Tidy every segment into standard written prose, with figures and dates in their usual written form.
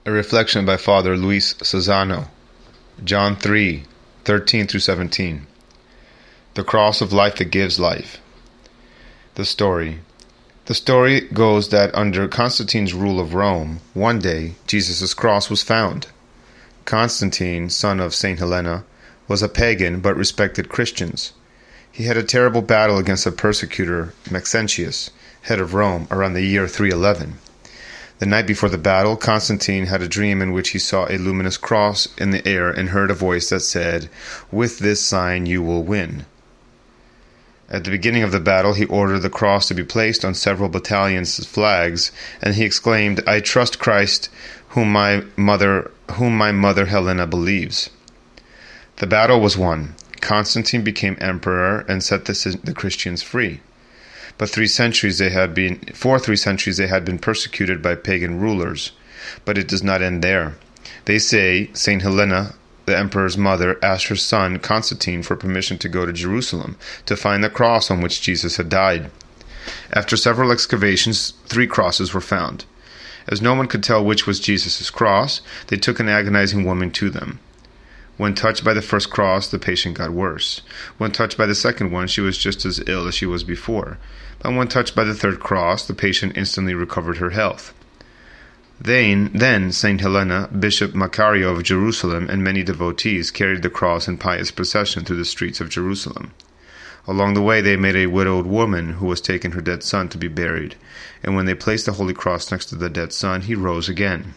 A reflection by Father Luis Sazano. John 3:13-17. The cross of life that gives life. The story goes that under Constantine's rule of Rome, one day Jesus' cross was found. Constantine, son of St. Helena, was a pagan but respected Christians. He had a terrible battle against a persecutor, Maxentius, head of Rome, around the year 311. The night before the battle, Constantine had a dream in which he saw a luminous cross in the air and heard a voice that said, "With this sign you will win." At the beginning of the battle, he ordered the cross to be placed on several battalions' flags, and he exclaimed, "I trust Christ, whom my mother Helena believes." The battle was won. Constantine became emperor and set the Christians free. But for 3 centuries they had been persecuted by pagan rulers. But it does not end there. They say St. Helena, the emperor's mother, asked her son Constantine for permission to go to Jerusalem to find the cross on which Jesus had died. After several excavations, 3 crosses were found. As no one could tell which was Jesus' cross, they took an agonizing woman to them. When touched by the first cross, the patient got worse. When touched by the second one, she was just as ill as she was before. But when touched by the third cross, the patient instantly recovered her health. Then St. Helena, Bishop Macario of Jerusalem, and many devotees carried the cross in pious procession through the streets of Jerusalem. Along the way, they met a widowed woman who was taking her dead son to be buried, and when they placed the Holy Cross next to the dead son, he rose again.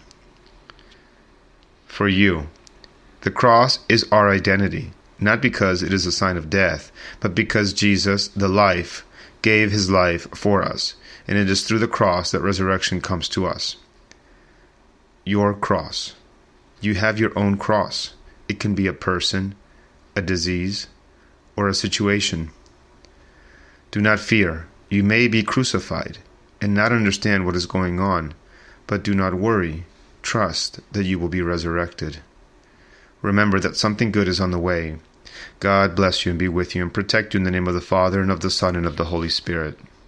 For you, the cross is our identity, not because it is a sign of death, but because Jesus, the life, gave his life for us, and it is through the cross that resurrection comes to us. Your cross. You have your own cross. It can be a person, a disease, or a situation. Do not fear. You may be crucified and not understand what is going on, but do not worry. Trust that you will be resurrected. Remember that something good is on the way. God bless you and be with you and protect you in the name of the Father, and of the Son, and of the Holy Spirit.